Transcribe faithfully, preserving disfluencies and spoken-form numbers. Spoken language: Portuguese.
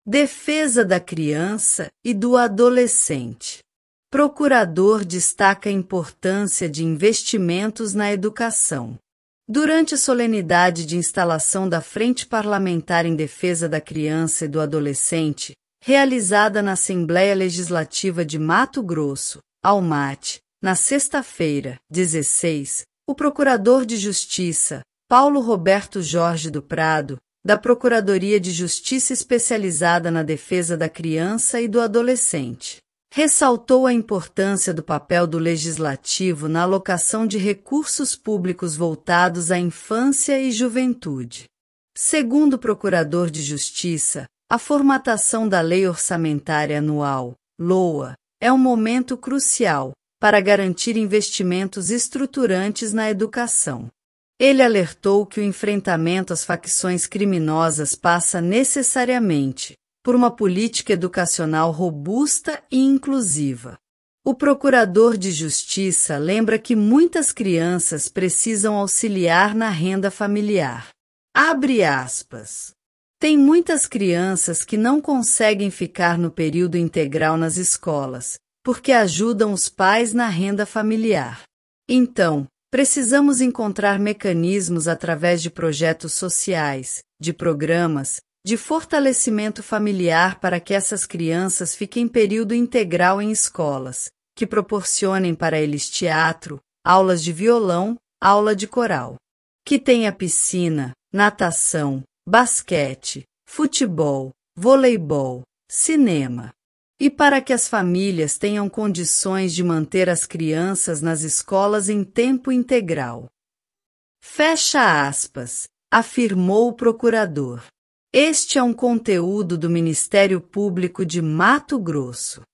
Defesa da criança e do adolescente. Procurador destaca a importância de investimentos na educação. Durante a solenidade de instalação da Frente Parlamentar em Defesa da Criança e do Adolescente, realizada na Assembleia Legislativa de Mato Grosso, Almate, na sexta-feira, dezesseis, o Procurador de Justiça, Paulo Roberto Jorge do Prado, da Procuradoria de Justiça especializada na defesa da criança e do adolescente, ressaltou a importância do papel do Legislativo na alocação de recursos públicos voltados à infância e juventude. Segundo o Procurador de Justiça, a formatação da Lei Orçamentária Anual, LOA, é um momento crucial para garantir investimentos estruturantes na educação. Ele alertou que o enfrentamento às facções criminosas passa necessariamente por uma política educacional robusta e inclusiva. O Procurador de Justiça lembra que muitas crianças precisam auxiliar na renda familiar. Abre aspas. Tem muitas crianças que não conseguem ficar no período integral nas escolas, porque ajudam os pais na renda familiar. Então, precisamos encontrar mecanismos através de projetos sociais, de programas, de fortalecimento familiar para que essas crianças fiquem período integral em escolas, que proporcionem para eles teatro, aulas de violão, aula de coral. Que tenha piscina, natação, basquete, futebol, voleibol, cinema. E para que as famílias tenham condições de manter as crianças nas escolas em tempo integral. Fecha aspas, afirmou o procurador. Este é um conteúdo do Ministério Público de Mato Grosso.